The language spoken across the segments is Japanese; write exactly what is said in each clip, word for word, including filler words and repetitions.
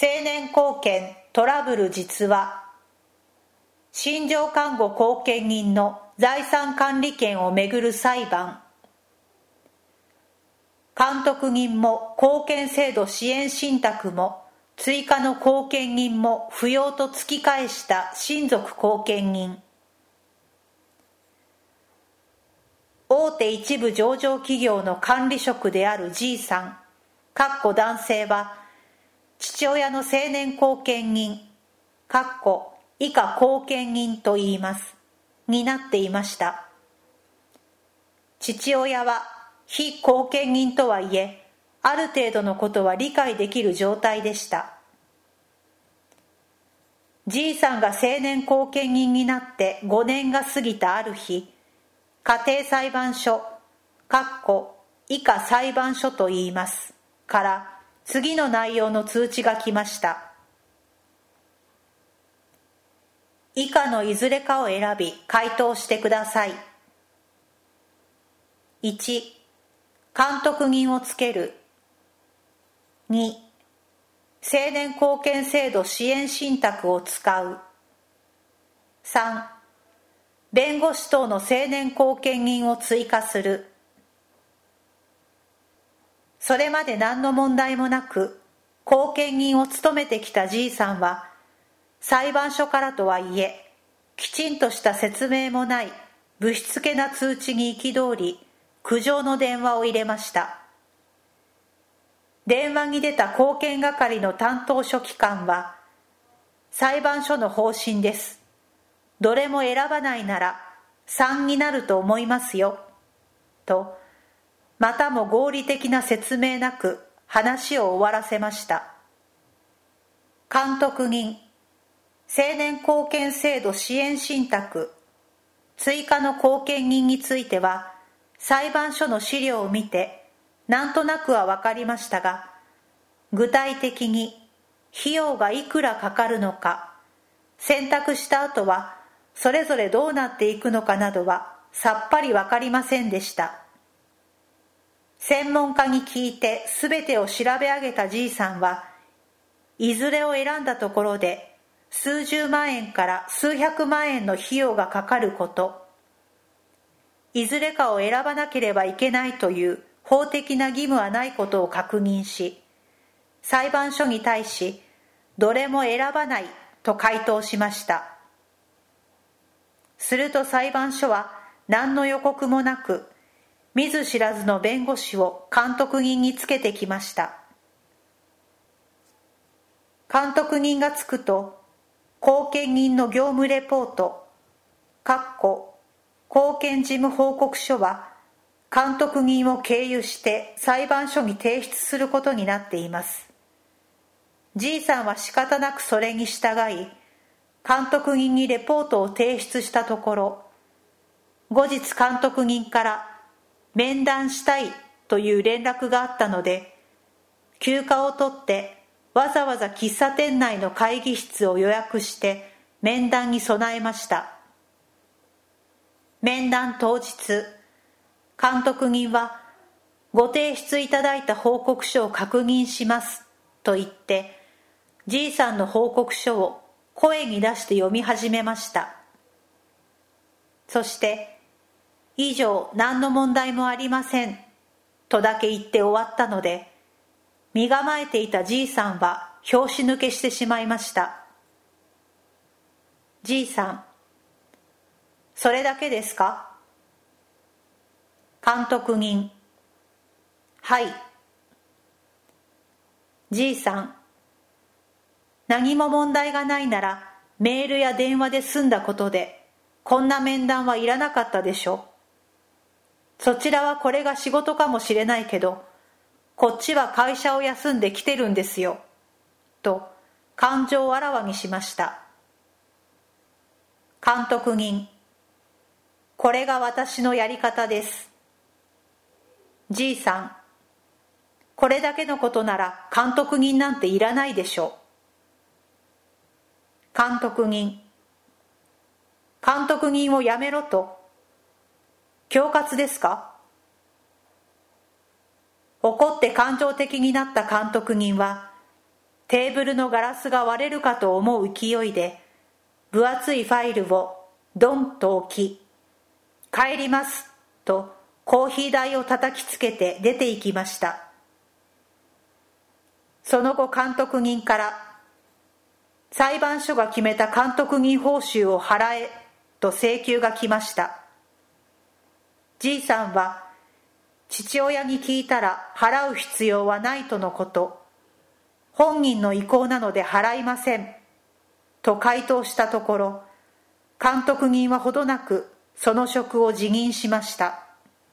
青年後見トラブル実話、新庄看護後見人の財産管理権をめぐる裁判、監督人も後見制度支援信託も追加の後見人も不要と突き返した親族後見人。大手一部上場企業の管理職である G さん、かっこ男性は、父親の青年後見人、かっこ以下後見人と言います、になっていました。父親は非後見人とはいえ、ある程度のことは理解できる状態でした。G さんが青年後見人になってごねんが過ぎたある日、家庭裁判所、かっこ以下裁判所と言います、から次の内容の通知が来ました。以下のいずれかを選び回答してください。いち、監督人をつける。に、青年後見制度支援信託を使う。さん、弁護士等の青年後見人を追加する。それまで何の問題もなく後見人を務めてきた G さんは、裁判所からとはいえきちんとした説明もないぶしつけな通知に憤り、苦情の電話を入れました。電話に出た後見係の担当書記官は、裁判所の方針です。どれも選ばないならさんになると思いますよ。と、またも合理的な説明なく話を終わらせました。監督人、青年後見制度支援信託、追加の後見人については、裁判所の資料を見て、なんとなくは分かりましたが、具体的に費用がいくらかかるのか、選択した後はそれぞれどうなっていくのかなどはさっぱり分かりませんでした。専門家に聞いてすべてを調べ上げた G さんは、いずれを選んだところで数十万円から数百万円の費用がかかること、いずれかを選ばなければいけないという法的な義務はないことを確認し、裁判所に対し、どれも選ばないと回答しました。すると裁判所は何の予告もなく、見ず知らずの弁護士を監督人につけてきました。監督人がつくと、後見人の業務レポート、かっこ後見事務報告書は、監督人を経由して裁判所に提出することになっています。G さんは仕方なくそれに従い、監督人にレポートを提出したところ、後日監督人から面談したいという連絡があったので、休暇を取ってわざわざ喫茶店内の会議室を予約して面談に備えました。面談当日、監督人はご提出いただいた報告書を確認しますと言って、G さんの報告書を声に出して読み始めました。そして、以上何の問題もありませんとだけ言って終わったので、身構えていた G さんは拍子抜けしてしまいました。G さん、それだけですか？監督人、はい。G さん、何も問題がないならメールや電話で済んだことで、こんな面談はいらなかったでしょ。そちらはこれが仕事かもしれないけど、こっちは会社を休んで来てるんですよ。と感情をあらわにしました。監督人、これが私のやり方です。G さん、これだけのことなら監督人なんていらないでしょう。監督人、監督人をやめろと。恐喝ですか？怒って感情的になった監督人は、 テーブルのガラスが割れるかと思う勢いで分厚いファイルをドンと置き、帰りますとコーヒー台を叩きつけて出て行きました。その後監督人から裁判所が決めた監督人報酬を払えと請求が来ました。じいさんは父親に聞いたら払う必要はないとのこと、本人の意向なので払いませんと回答したところ、監督人はほどなくその職を辞任しました。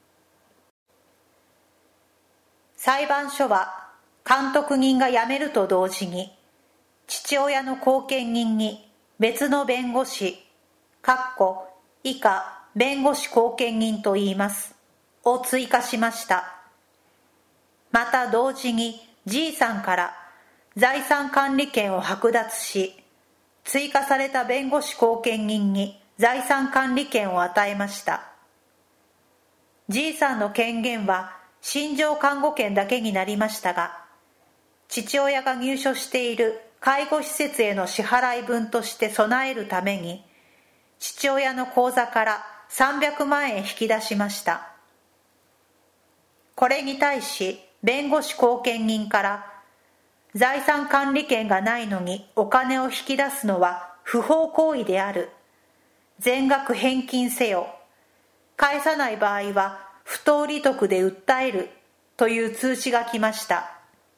裁判所は監督人が辞めると同時に、父親の後見人に別の弁護士、かっこ以下弁護士後見人と言います、を追加しました。また同時にじいさんから財産管理権を剥奪し、追加された弁護士後見人に財産管理権を与えました。じいさんの権限は心情看護権だけになりましたが、父親が入所している介護施設への支払い分として備えるために、父親の口座からさんびゃくまんえん引き出しました。これに対し弁護士後見人から、財産管理権がないのにお金を引き出すのは不法行為である。全額返金せよ。返さない場合は不当利得で訴えるという通知が来ました。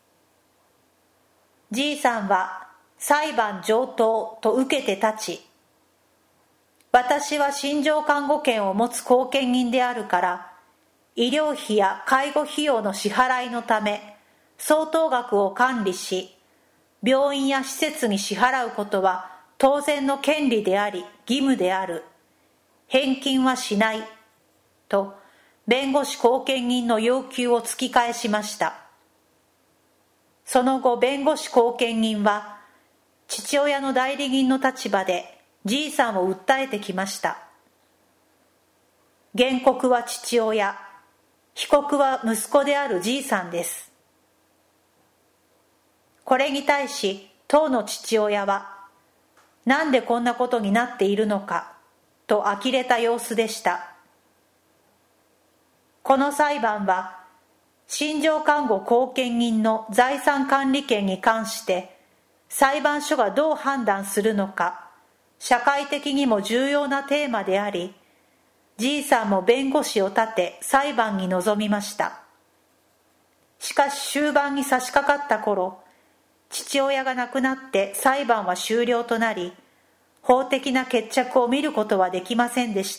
じいさんは裁判上等と受けて立ち、私は心情看護権を持つ後見人であるから、医療費や介護費用の支払いのため、相当額を管理し、病院や施設に支払うことは当然の権利であり義務である。返金はしない。と、弁護士後見人の要求を突き返しました。その後、弁護士後見人は、父親の代理人の立場でじいさんを訴えてきました。原告は父親、被告は息子であるじいさんです。これに対し当の父親は、なんでこんなことになっているのかと呆れた様子でした。この裁判は心情看護後見人の財産管理権に関して裁判所がどう判断するのか、社会的にも重要なテーマであり、じいさんも弁護士を立て裁判に臨みました。しかし終盤に差し掛かった頃、父親が亡くなって裁判は終了となり、法的な決着を見ることはできませんでした。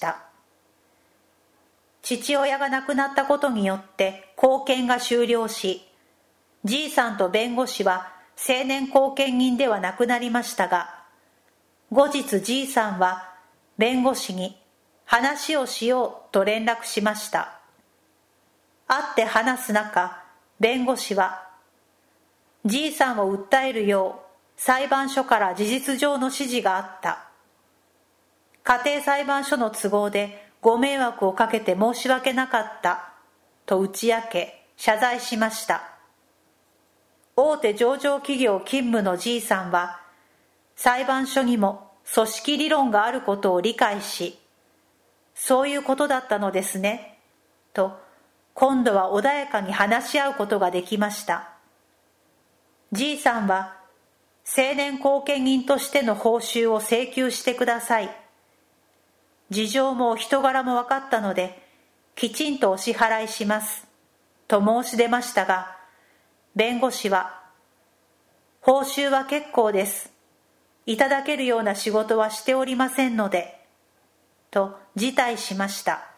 父親が亡くなったことによって後見が終了し、じいさんと弁護士は成年後見人ではなくなりましたが、後日じいさんは弁護士に話をしようと連絡しました。会って話す中、弁護士は、じいさんを訴えるよう裁判所から事実上の指示があった。家庭裁判所の都合でご迷惑をかけて申し訳なかったと打ち明け謝罪しました。大手上場企業勤務のじいさんは、裁判所にも組織理論があることを理解し、そういうことだったのですね、と今度は穏やかに話し合うことができました。じいさんは、成年後見人としての報酬を請求してください。事情もお人柄も分かったので、きちんとお支払いします、と申し出ましたが、弁護士は、報酬は結構です。いただけるような仕事はしておりませんので、と辞退しました。